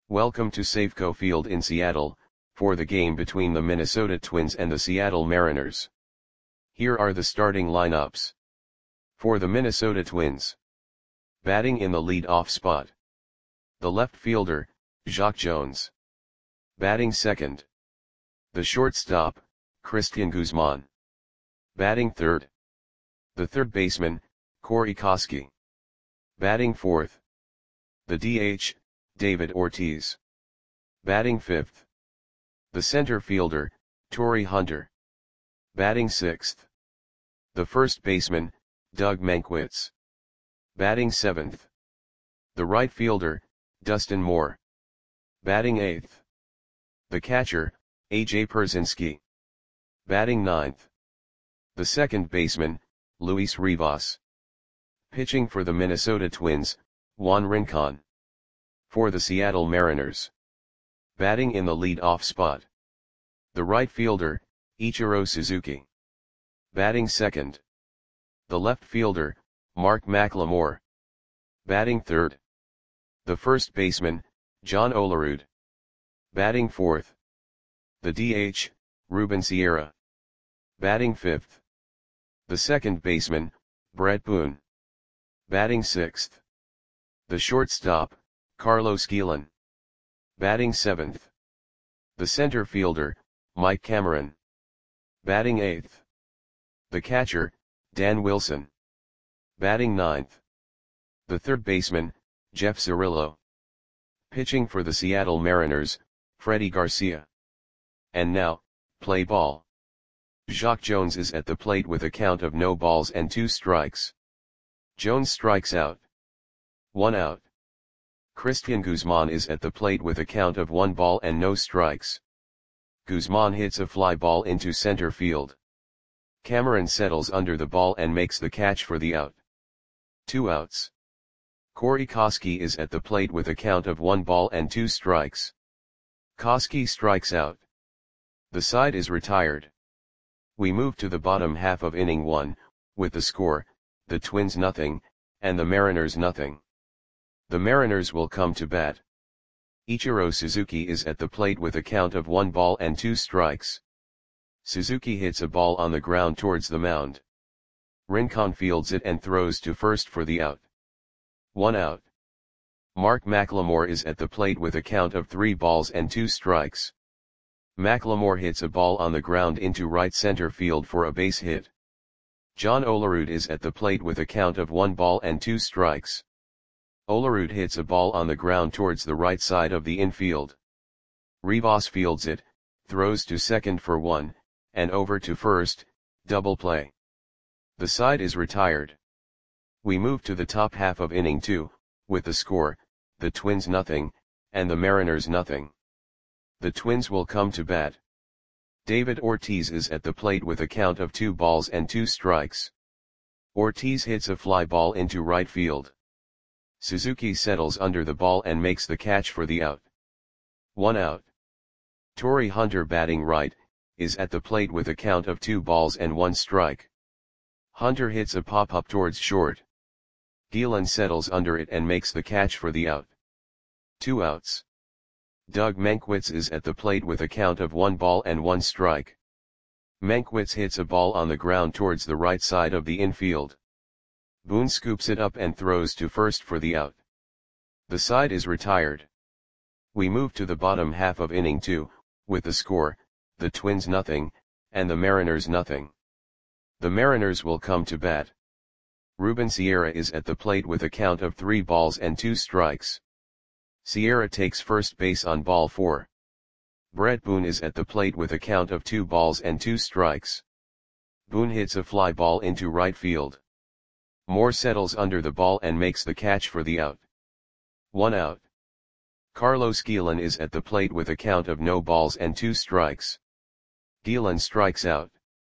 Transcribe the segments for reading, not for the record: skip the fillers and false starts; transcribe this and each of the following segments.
Welcome to Safeco Field in Seattle, for the game between the Minnesota Twins and the Seattle Mariners. Here are the starting lineups. For the Minnesota Twins. Batting in the lead-off spot. The left fielder, Jacque Jones. Batting second. The shortstop, Cristian Guzman. Batting third. The third baseman, Corey Koskie. Batting fourth. The DH, David Ortiz. Batting fifth. The center fielder, Torii Hunter. Batting sixth. The first baseman, Doug Mankiewicz. Batting seventh. The right fielder, Dustin Moore. Batting eighth. The catcher, A.J. Pierzynski. Batting ninth. The second baseman, Luis Rivas. Pitching for the Minnesota Twins, Juan Rincon. For the Seattle Mariners. Batting in the lead-off spot. The right fielder, Ichiro Suzuki. Batting second. The left fielder, Mark McLemore. Batting third. The first baseman, John Olerud. Batting fourth. The DH, Ruben Sierra. Batting fifth. The second baseman, Bret Boone. Batting sixth. The shortstop, Carlos Guillen. Batting seventh. The center fielder, Mike Cameron. Batting eighth. The catcher, Dan Wilson. Batting ninth. The third baseman, Jeff Cirillo. Pitching for the Seattle Mariners, Freddie Garcia. And now, play ball. Jacque Jones is at the plate with a count of no balls and 2 strikes. Jones strikes out. 1 out. Cristian Guzman is at the plate with a count of 1 ball and no strikes. Guzman hits a fly ball into center field. Cameron settles under the ball and makes the catch for the out. 2 outs. Corey Koskie is at the plate with a count of 1 ball and 2 strikes. Koskie strikes out. The side is retired. We move to the bottom half of inning 1, with the score, the Twins nothing, and the Mariners nothing. The Mariners will come to bat. Ichiro Suzuki is at the plate with a count of 1 ball and 2 strikes. Suzuki hits a ball on the ground towards the mound. Rincon fields it and throws to first for the out. 1 out. Mark McLemore is at the plate with a count of 3 balls and 2 strikes. McLemore hits a ball on the ground into right center field for a base hit. John Olerud is at the plate with a count of 1 ball and 2 strikes. Olerud hits a ball on the ground towards the right side of the infield. Rivas fields it, throws to second for 1, and over to first, double play. The side is retired. We move to the top half of inning 2, with the score, the Twins nothing, and the Mariners nothing. The Twins will come to bat. David Ortiz is at the plate with a count of 2 balls and 2 strikes. Ortiz hits a fly ball into right field. Suzuki settles under the ball and makes the catch for the out. 1 out. Torii Hunter batting right, is at the plate with a count of 2 balls and 1 strike. Hunter hits a pop-up towards short. Guillen settles under it and makes the catch for the out. 2 outs. Doug Mankiewicz is at the plate with a count of 1 ball and 1 strike. Mankiewicz hits a ball on the ground towards the right side of the infield. Boone scoops it up and throws to first for the out. The side is retired. We move to the bottom half of inning 2, with the score, the Twins nothing, and the Mariners nothing. The Mariners will come to bat. Ruben Sierra is at the plate with a count of 3 balls and 2 strikes. Sierra takes first base on ball 4. Bret Boone is at the plate with a count of 2 balls and 2 strikes. Boone hits a fly ball into right field. Moore settles under the ball and makes the catch for the out. 1 out. Carlos Guillen is at the plate with a count of no balls and 2 strikes. Guillen strikes out.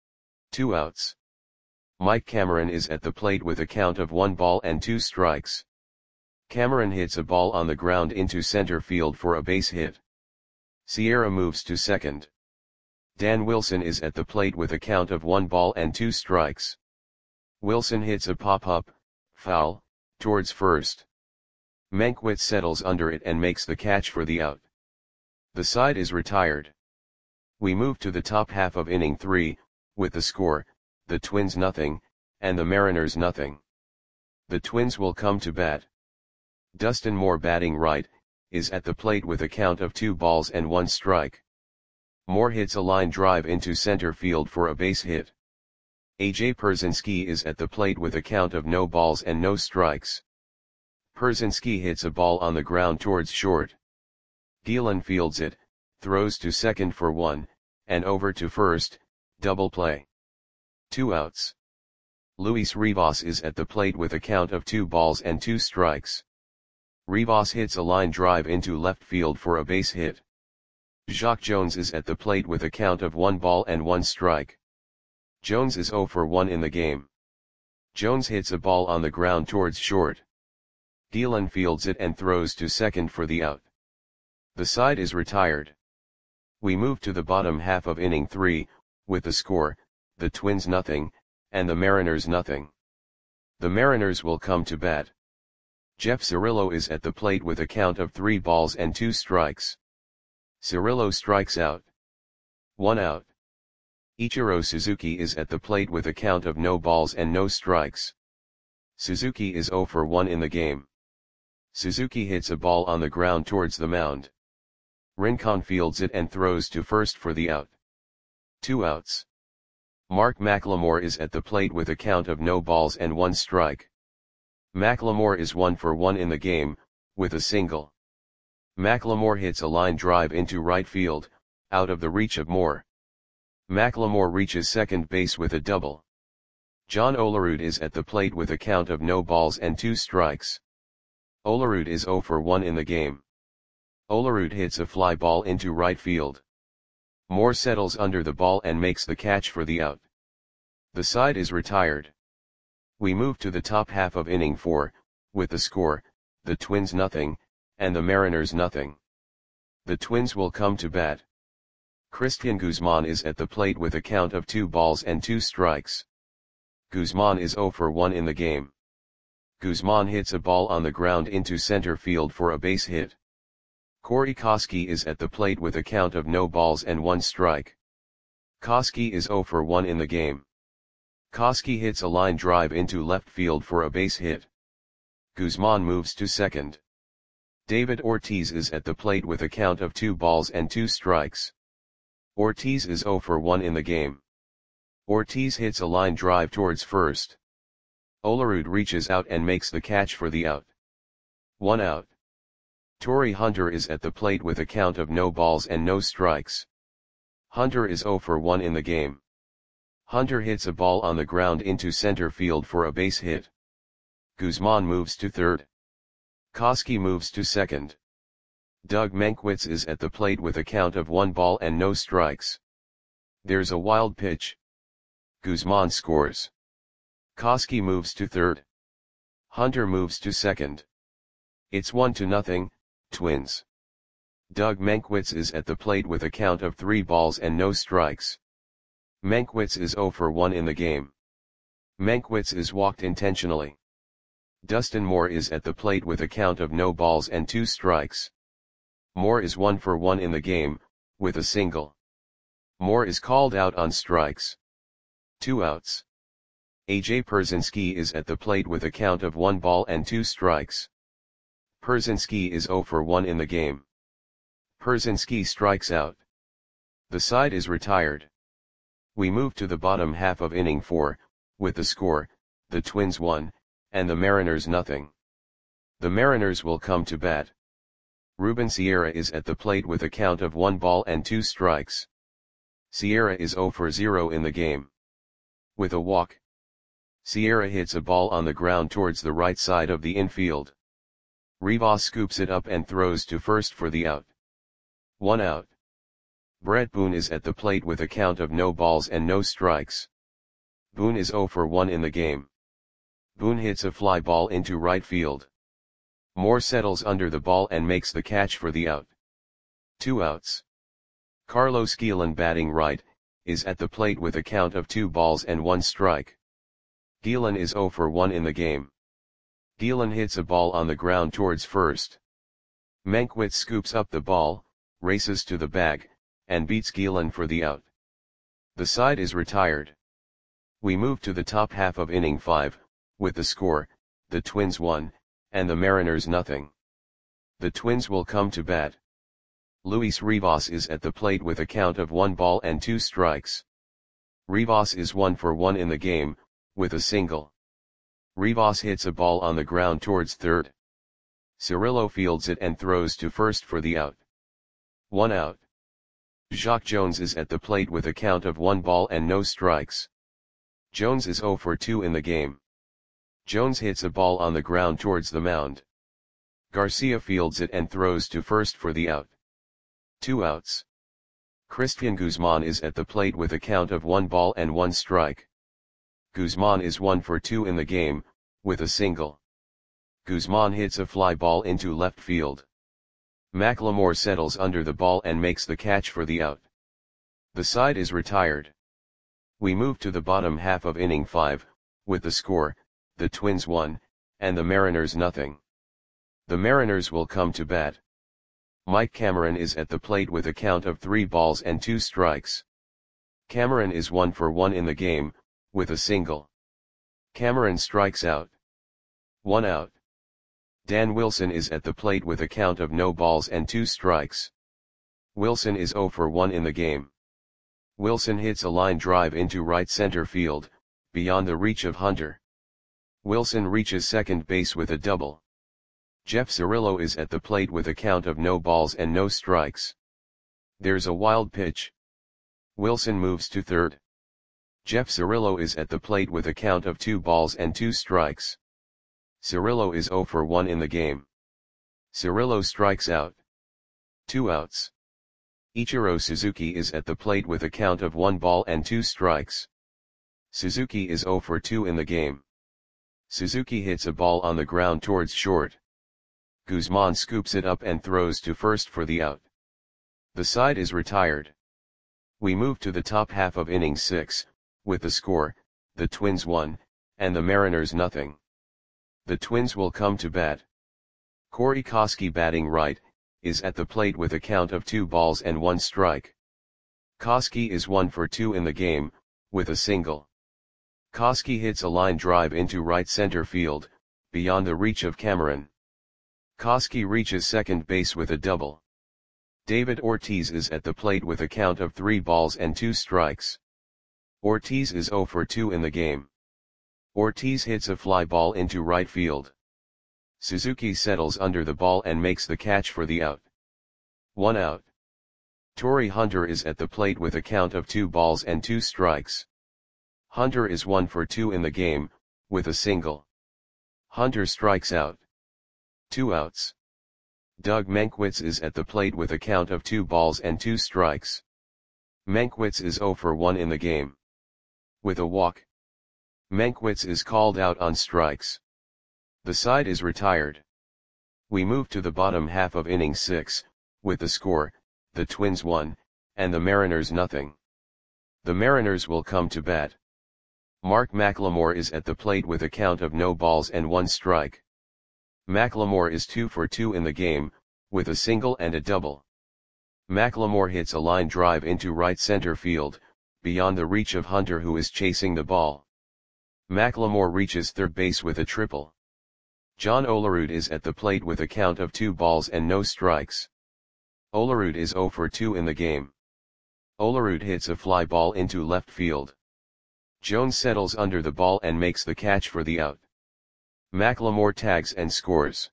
2 outs. Mike Cameron is at the plate with a count of 1 ball and 2 strikes. Cameron hits a ball on the ground into center field for a base hit. Sierra moves to second. Dan Wilson is at the plate with a count of 1 ball and 2 strikes. Wilson hits a pop-up, foul, towards first. Mankiewicz settles under it and makes the catch for the out. The side is retired. We move to the top half of inning 3, with the score, the Twins nothing, and the Mariners nothing. The Twins will come to bat. Dustin Moore, batting right, is at the plate with a count of 2 balls and 1 strike. Moore hits a line drive into center field for a base hit. A.J. Pierzynski is at the plate with a count of no balls and no strikes. Pierzynski hits a ball on the ground towards short. Gielan fields it, throws to second for 1, and over to first, double play. 2 outs. Luis Rivas is at the plate with a count of 2 balls and 2 strikes. Rivas hits a line drive into left field for a base hit. Jacque Jones is at the plate with a count of 1 ball and 1 strike. Jones is 0 for 1 in the game. Jones hits a ball on the ground towards short. Gielan fields it and throws to second for the out. The side is retired. We move to the bottom half of inning 3, with the score, the Twins nothing, and the Mariners nothing. The Mariners will come to bat. Jeff Cirillo is at the plate with a count of 3 balls and 2 strikes. Cirillo strikes out. 1 out. Ichiro Suzuki is at the plate with a count of no balls and no strikes. Suzuki is 0 for 1 in the game. Suzuki hits a ball on the ground towards the mound. Rincon fields it and throws to first for the out. 2 outs. Mark McLemore is at the plate with a count of no balls and 1 strike. McLemore is 1 for 1 in the game, with a single. McLemore hits a line drive into right field, out of the reach of Moore. McLemore reaches second base with a double. John Olerud is at the plate with a count of no balls and 2 strikes. Olerud is 0 for 1 in the game. Olerud hits a fly ball into right field. Moore settles under the ball and makes the catch for the out. The side is retired. We move to the top half of inning 4, with the score, the Twins nothing, and the Mariners nothing. The Twins will come to bat. Christian Guzman is at the plate with a count of 2 balls and 2 strikes. Guzman is 0 for 1 in the game. Guzman hits a ball on the ground into center field for a base hit. Corey Koskie is at the plate with a count of no balls and 1 strike. Koskie is 0 for 1 in the game. Koskie hits a line drive into left field for a base hit. Guzman moves to second. David Ortiz is at the plate with a count of 2 balls and 2 strikes. Ortiz is 0 for 1 in the game. Ortiz hits a line drive towards first. Olerud reaches out and makes the catch for the out. 1 out. Torrey Hunter is at the plate with a count of no balls and no strikes. Hunter is 0 for 1 in the game. Hunter hits a ball on the ground into center field for a base hit. Guzman moves to third. Koskie moves to second. Doug Mankiewicz is at the plate with a count of 1 ball and no strikes. There's a wild pitch. Guzman scores. Koskie moves to third. Hunter moves to second. It's 1-0, Twins. Doug Mankiewicz is at the plate with a count of 3 balls and no strikes. Mankiewicz is 0 for 1 in the game. Mankiewicz is walked intentionally. Dustin Moore is at the plate with a count of no balls and 2 strikes. Moore is 1 for 1 in the game, with a single. Moore is called out on strikes. 2 outs. A.J. Pierzynski is at the plate with a count of 1 ball and 2 strikes. Pierzynski is 0 for 1 in the game. Pierzynski strikes out. The side is retired. We move to the bottom half of inning 4, with the score, the Twins 1, and the Mariners nothing. The Mariners will come to bat. Ruben Sierra is at the plate with a count of 1 ball and 2 strikes. Sierra is 0 for 0 in the game. With a walk, Sierra hits a ball on the ground towards the right side of the infield. Rivas scoops it up and throws to first for the out. 1 out. Brett Boone is at the plate with a count of no balls and no strikes. Boone is 0 for 1 in the game. Boone hits a fly ball into right field. Moore settles under the ball and makes the catch for the out. 2 outs. Carlos Gielan, batting right, is at the plate with a count of 2 balls and 1 strike. Gielan is 0 for 1 in the game. Gielan hits a ball on the ground towards first. Mankiewicz scoops up the ball, races to the bag, and beats Gielan for the out. The side is retired. We move to the top half of inning 5, with the score, the Twins 1, and the Mariners nothing. The Twins will come to bat. Luis Rivas is at the plate with a count of 1 ball and 2 strikes. Rivas is 1 for 1 in the game, with a single. Rivas hits a ball on the ground towards third. Cirillo fields it and throws to first for the out. 1 out. Jacque Jones is at the plate with a count of 1 ball and no strikes. Jones is 0 for 2 in the game. Jones hits a ball on the ground towards the mound. Garcia fields it and throws to first for the out. 2 outs. Cristian Guzman is at the plate with a count of 1 ball and 1 strike. Guzman is 1 for 2 in the game, with a single. Guzman hits a fly ball into left field. McLemore settles under the ball and makes the catch for the out. The side is retired. We move to the bottom half of inning 5, with the score, the Twins 1, and the Mariners nothing. The Mariners will come to bat. Mike Cameron is at the plate with a count of 3 balls and 2 strikes. Cameron is 1 for 1 in the game, with a single. Cameron strikes out. 1 out. Dan Wilson is at the plate with a count of no balls and 2 strikes. Wilson is 0 for 1 in the game. Wilson hits a line drive into right center field, beyond the reach of Hunter. Wilson reaches second base with a double. Jeff Cirillo is at the plate with a count of no balls and no strikes. There's a wild pitch. Wilson moves to third. Jeff Cirillo is at the plate with a count of 2 balls and 2 strikes. Cirillo is 0 for 1 in the game. Cirillo strikes out. 2 outs. Ichiro Suzuki is at the plate with a count of 1 ball and 2 strikes. Suzuki is 0 for 2 in the game. Suzuki hits a ball on the ground towards short. Guzman scoops it up and throws to first for the out. The side is retired. We move to the top half of inning 6, with the score, the Twins 1, and the Mariners nothing. The Twins will come to bat. Corey Koskie, batting right, is at the plate with a count of 2 balls and 1 strike. Koskie is 1 for 2 in the game, with a single. Koskie hits a line drive into right center field, beyond the reach of Cameron. Koskie reaches second base with a double. David Ortiz is at the plate with a count of 3 balls and 2 strikes. Ortiz is 0 for 2 in the game. Ortiz hits a fly ball into right field. Suzuki settles under the ball and makes the catch for the out. 1 out. Torii Hunter is at the plate with a count of 2 balls and 2 strikes. Hunter is 1 for 2 in the game, with a single. Hunter strikes out. 2 outs. Doug Mankiewicz is at the plate with a count of 2 balls and 2 strikes. Mankiewicz is 0 for 1 in the game. With a walk. Mankiewicz is called out on strikes. The side is retired. We move to the bottom half of inning 6, with the score, the Twins 1, and the Mariners nothing. The Mariners will come to bat. Mark McLemore is at the plate with a count of no balls and 1 strike. McLemore is 2 for 2 in the game, with a single and a double. McLemore hits a line drive into right center field, beyond the reach of Hunter, who is chasing the ball. McLemore reaches third base with a triple. John Olerud is at the plate with a count of 2 balls and no strikes. Olerud is 0 for 2 in the game. Olerud hits a fly ball into left field. Jones settles under the ball and makes the catch for the out. McLemore tags and scores.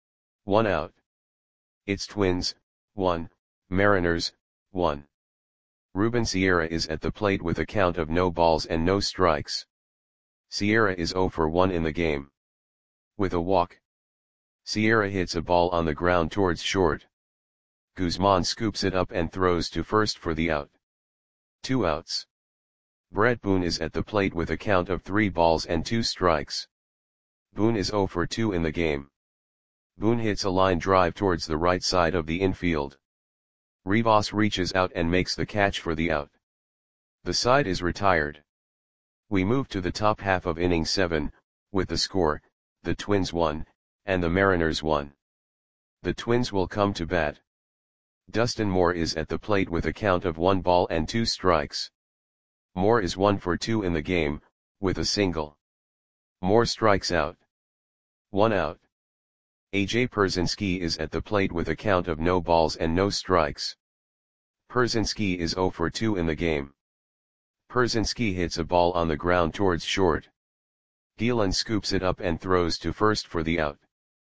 1 out. It's Twins, 1, Mariners, 1. Ruben Sierra is at the plate with a count of no balls and no strikes. Sierra is 0 for 1 in the game. With a walk. Sierra hits a ball on the ground towards short. Guzman scoops it up and throws to first for the out. 2 outs. Brett Boone is at the plate with a count of 3 balls and 2 strikes. Boone is 0 for 2 in the game. Boone hits a line drive towards the right side of the infield. Rivas reaches out and makes the catch for the out. The side is retired. We move to the top half of inning 7, with the score, the Twins 1, and the Mariners 1. The Twins will come to bat. Dustin Moore is at the plate with a count of 1 ball and 2 strikes. Moore is 1 for 2 in the game, with a single. Moore strikes out. 1 out. AJ Pierzynski is at the plate with a count of no balls and no strikes. Pierzynski is 0 for 2 in the game. Pierzynski hits a ball on the ground towards short. Gielan scoops it up and throws to first for the out.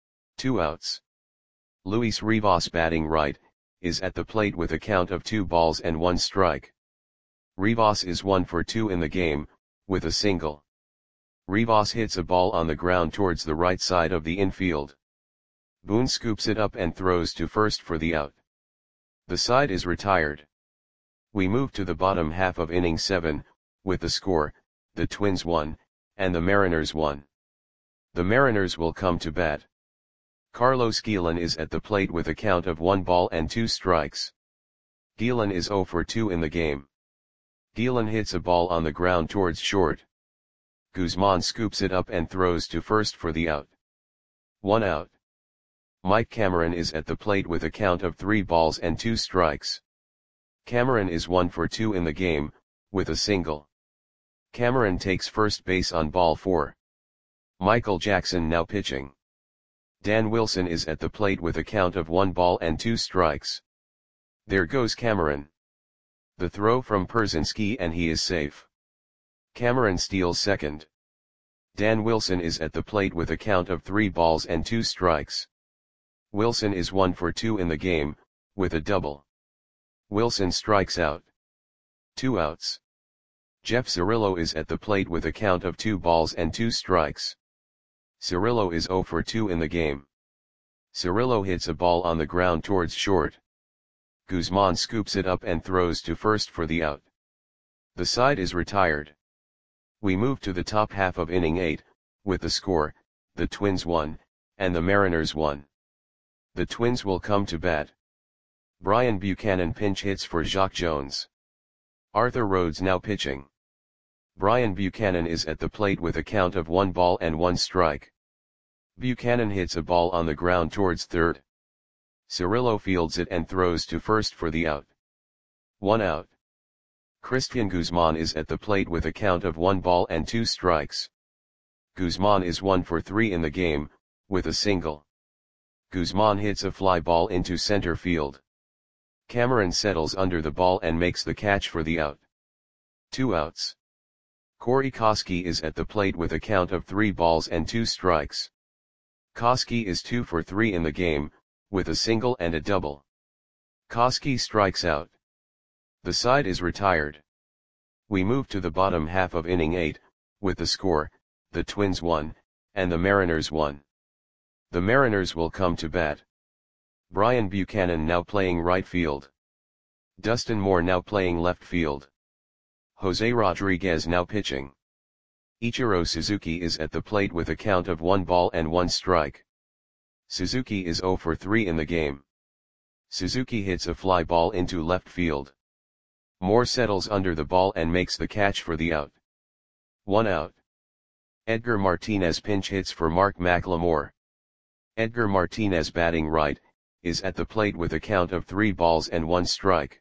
2 outs. Luis Rivas, batting right, is at the plate with a count of 2 balls and 1 strike. Rivas is 1 for 2 in the game, with a single. Rivas hits a ball on the ground towards the right side of the infield. Boone scoops it up and throws to first for the out. The side is retired. We move to the bottom half of inning 7, with the score, the Twins 1, and the Mariners 1. The Mariners will come to bat. Carlos Gielan is at the plate with a count of 1 ball and 2 strikes. Gielan is 0 for 2 in the game. Gielan hits a ball on the ground towards short. Guzman scoops it up and throws to first for the out. 1 out. Mike Cameron is at the plate with a count of 3 balls and 2 strikes. Cameron is 1 for 2 in the game, with a single. Cameron takes first base on ball 4. Michael Jackson now pitching. Dan Wilson is at the plate with a count of 1 ball and 2 strikes. There goes Cameron. The throw from Pierzynski and he is safe. Cameron steals second. Dan Wilson is at the plate with a count of 3 balls and 2 strikes. Wilson is 1 for 2 in the game, with a double. Wilson strikes out. 2 outs. Jeff Cirillo is at the plate with a count of 2 balls and 2 strikes. Cirillo is 0 for 2 in the game. Cirillo hits a ball on the ground towards short. Guzman scoops it up and throws to first for the out. The side is retired. We move to the top half of inning 8, with the score, the Twins 1, and the Mariners 1. The Twins will come to bat. Brian Buchanan pinch hits for Jacque Jones. Arthur Rhodes now pitching. Brian Buchanan is at the plate with a count of 1 ball and 1 strike. Buchanan hits a ball on the ground towards third. Cirillo fields it and throws to first for the out. 1 out. Cristian Guzman is at the plate with a count of 1 ball and 2 strikes. Guzman is 1 for 3 in the game, with a single. Guzman hits a fly ball into center field. Cameron settles under the ball and makes the catch for the out. 2 outs. Corey Koskie is at the plate with a count of 3 balls and 2 strikes. Koskie is 2 for 3 in the game, with a single and a double. Koskie strikes out. The side is retired. We move to the bottom half of inning 8, with the score, the Twins 1, and the Mariners 1. The Mariners will come to bat. Brian Buchanan now playing right field. Dustin Moore now playing left field. Jose Rodriguez now pitching. Ichiro Suzuki is at the plate with a count of 1 ball and 1 strike. Suzuki is 0 for 3 in the game. Suzuki hits a fly ball into left field. Moore settles under the ball and makes the catch for the out. 1 out. Edgar Martinez pinch hits for Mark McLemore. Edgar Martinez, batting right, is at the plate with a count of 3 balls and 1 strike.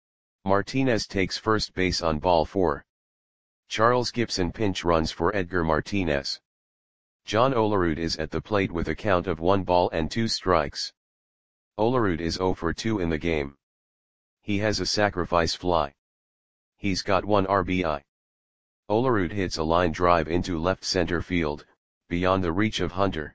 Martinez takes first base on ball 4. Charles Gibson pinch runs for Edgar Martinez. John Olerud is at the plate with a count of 1 ball and 2 strikes. Olerud is 0 for 2 in the game. He has a sacrifice fly. He's got 1 RBI. Olerud hits a line drive into left center field, beyond the reach of Hunter.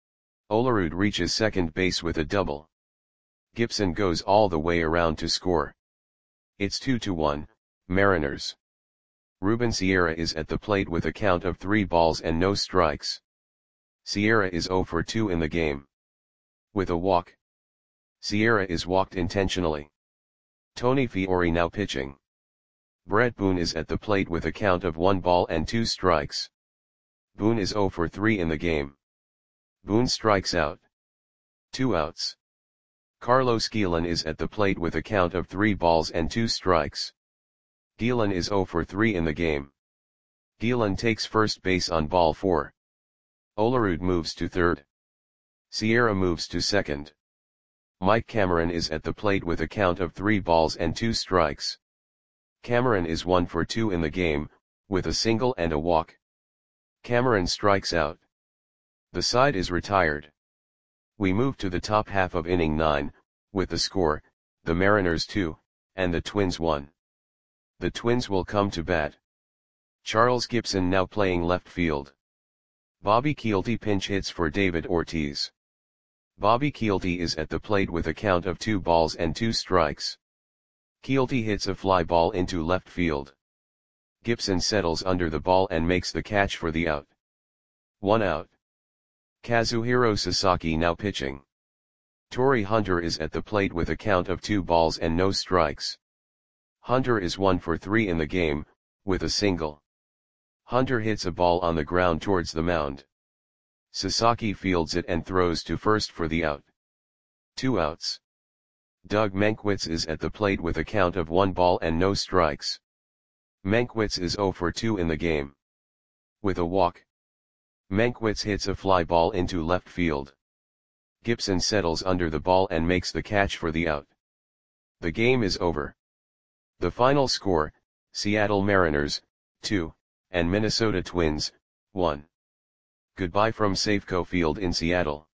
Olerud reaches second base with a double. Gibson goes all the way around to score. It's 2-1, Mariners. Ruben Sierra is at the plate with a count of 3 balls and no strikes. Sierra is 0 for 2 in the game. With a walk. Sierra is walked intentionally. Tony Fiore now pitching. Brett Boone is at the plate with a count of 1 ball and 2 strikes. Boone is 0 for 3 in the game. Boone strikes out. 2 outs. Carlos Gielan is at the plate with a count of 3 balls and 2 strikes. Gielan is 0 for 3 in the game. Gielan takes first base on ball 4. Olerud moves to third. Sierra moves to second. Mike Cameron is at the plate with a count of 3 balls and 2 strikes. Cameron is 1 for 2 in the game, with a single and a walk. Cameron strikes out. The side is retired. We move to the top half of inning 9, with the score, the Mariners 2, and the Twins 1. The Twins will come to bat. Charles Gibson now playing left field. Bobby Kielty pinch hits for David Ortiz. Bobby Kielty is at the plate with a count of 2 balls and 2 strikes. Kielty hits a fly ball into left field. Gibson settles under the ball and makes the catch for the out. 1 out. Kazuhiro Sasaki now pitching. Torii Hunter is at the plate with a count of 2 balls and no strikes. Hunter is 1 for 3 in the game, with a single. Hunter hits a ball on the ground towards the mound. Sasaki fields it and throws to first for the out. 2 outs. Doug Mankiewicz is at the plate with a count of 1 ball and no strikes. Mankiewicz is 0 for 2 in the game. With a walk. Mankiewicz hits a fly ball into left field. Gibson settles under the ball and makes the catch for the out. The game is over. The final score, Seattle Mariners, 2, and Minnesota Twins, 1. Goodbye from Safeco Field in Seattle.